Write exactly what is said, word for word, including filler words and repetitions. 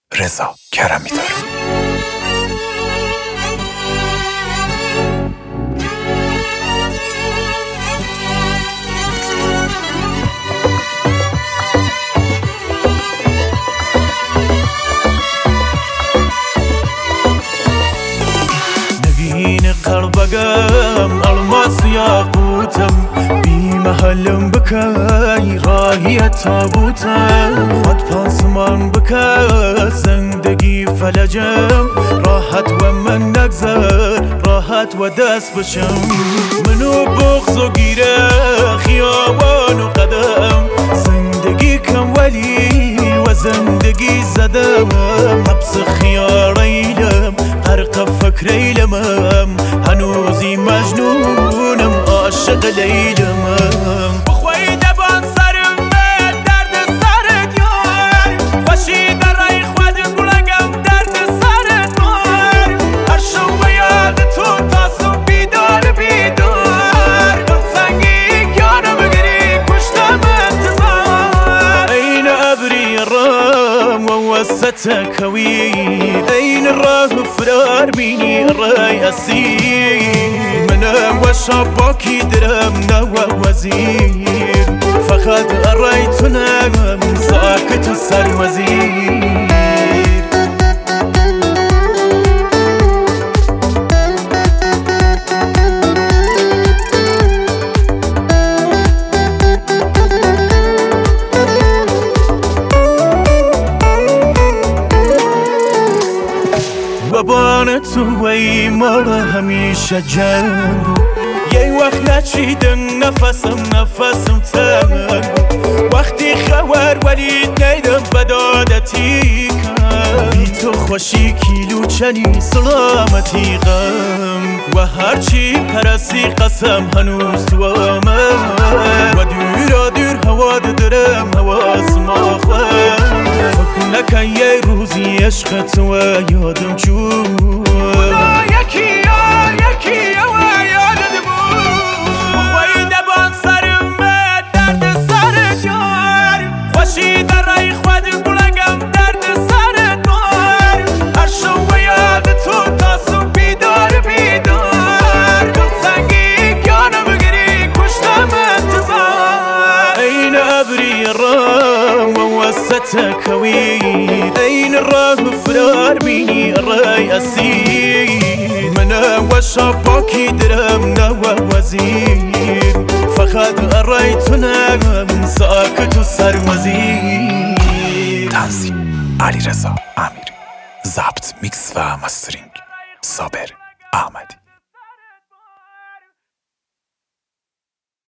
رضا کرمی دارم. نگین قربگم الماس یاقوتم بی محلم بکی راهی تابوتم خود پاسمان بکن زندگی فلجم راحت و من نگذر راحت و دست بشم منو بغض و گیره خیابان و قدم زندگی کم ولی و زندگی زدم حبس خیار ایلم غرق فکر ایلمم هنوزی مجنونم عاشق لیلمم بخوای دبان سرم به درد سرت یار خوشی در رای خود بلگم درد سرت مار هر شو به یاد تو تاسو بیدار بیدار دل سنگی یارو بگیری کشتم انتظار این ابری رام و وسط کویر این راه فرار بینی رای اسیر منم و شباکی درم نو وزیر فقط رایتونم ساکت و سر وزیر بابان تو ای ما را همیشه جنگ یه وقت نچیدن نفسم نفسم تنگ وقتی خبر ولی نیدم بدادتی کن بی تو خوشی کیلو چنی سلامتی غم و هرچی پرستی قسم هنوز تو آمد و دورا دور هوا درم حواس ما خواهم فکر نکن یه روزی عشق تو یادم چون یکی یا یکی یا یادم بود بخوای دبان سرم به درد سرت یار خوشی در رای خود بلگم درد سرت مار هر شو به یاد تو تاسو بیدار بیدار دل سنگی یانو بگیری کشتم انتظار این ابری رام و وسط کویر این راه فرار بینی رای اسیر منم و شباکی درم نو وزیر فقط رایتونم ساکت و سر وزیر تنظیم علیرضا امیری، ضبط میکس و مسترینگ صابر احمدی.